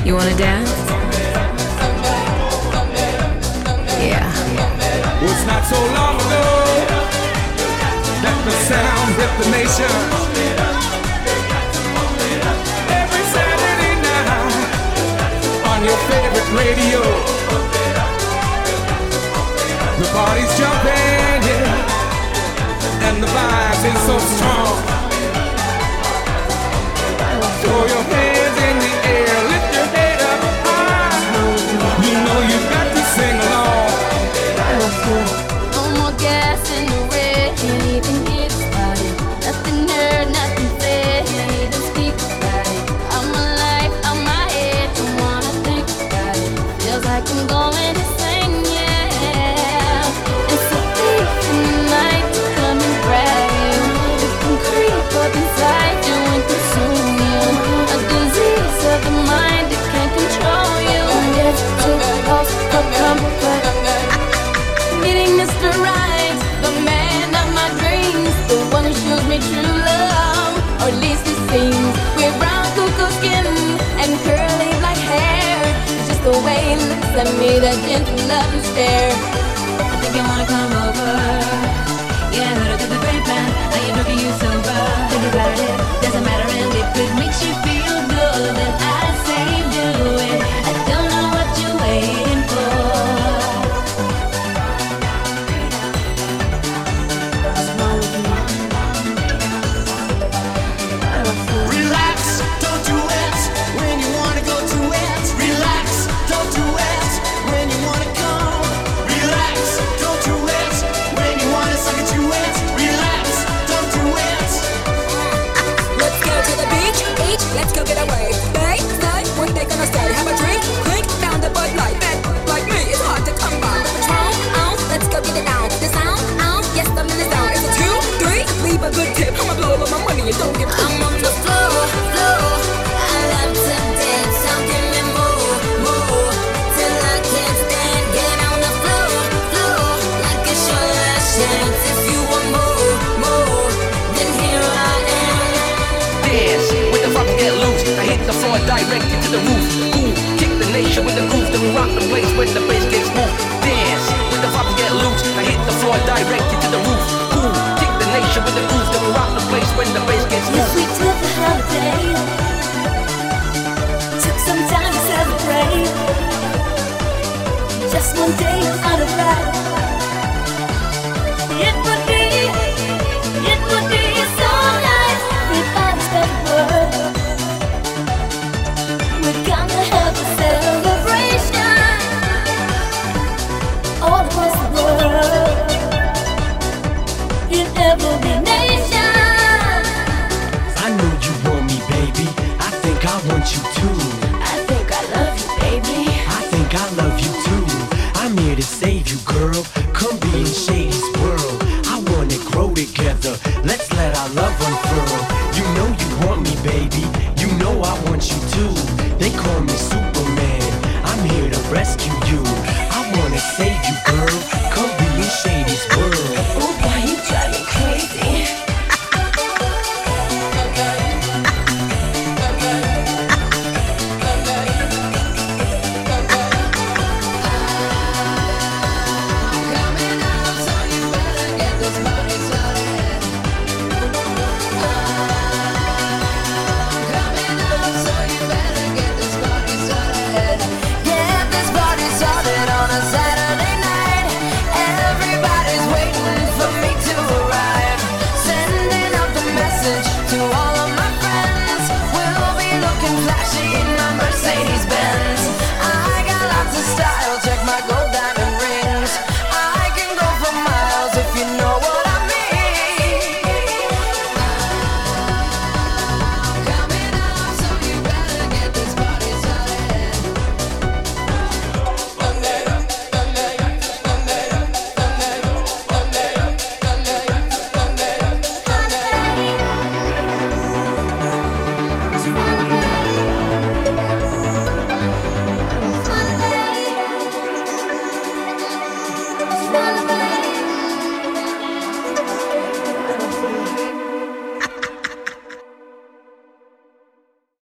You wanna dance? Yeah. It's not so long ago that the sound hit the nation. Every Saturday night on your favorite radio, the party's jumping, yeah, and the vibe is so strong. Throw your hands in the air, lift your head up high. You know you've got to sing along. No more gas in the red, can't even get started. Nothing heard, nothing said, can't even speak about it. I'm alive, on my head, don't wanna think about it. Feels like I'm going insane, yeah. It's so deep in the night to come and grab you. It can creep up inside you and consume you. A disease of the mind, it can't control you. Get too close for comfort. Meeting Mr. Right, the man of my dreams, the one who shows me true love, or at least it seems. With brown cuckoo skin and curly black hair, it's just the way he looks at me, that gentle love and stare. I think you wanna come over. Yeah, I heard it through the grapevine. I ain't looking you sober. Think about it, doesn't matter, and if it makes you feel good, then I say do it. I don't know what you're waiting for. Relax, don't do it when you wanna go to it. Relax, don't do it when you wanna come. Relax, don't do it when you wanna suck it to it. Relax, don't do it. Let's go to the beach, let's go get away. They say, what they gonna say? Have a drink, clink, found a Bud Light. Men like me, it's hard to come by. The Patron, let's go get it down. The sound, yes, I'm in the zone. It's a 2, 3, leave a good tip. I'ma blow all my money and don't give a I'm on the floor, floor. I love to dance, so give me more, more. Till I can't stand, get on the floor, floor. Like it's your last chance. If you want more, more, then here I am. Dance with the rock get loose. I hit the floor directed to the roof. Cool, kick the nation with the groove. Then we rock the place when the bass gets moved. Dance with the rock get loose. I hit the floor directed to the roof. Cool, kick the nation with the groove. Then we rock the place when the bass gets Yes, moved. we took a holiday. Took some time to celebrate. Just one day out of life. It would be so nice. Everybody's got a word. We're gonna have a celebration all across the world, in every nation. I know you want me, baby. I think I want you too. I think I love you, baby. I think I love you too. I'm here to save you, girl. Come be in Shady's world. I wanna grow together. Let's let our love unfurl. You know you want me, baby. You know I want you too. They call me Superman. I'm here to rescue you. I wanna save you, girl. Come be in Shady's world. Oh boy, you drive me crazy. Get this party started on a Saturday night. Everybody's waiting for me to arrive. Sending out the message to all of my friends. We'll be looking flashy in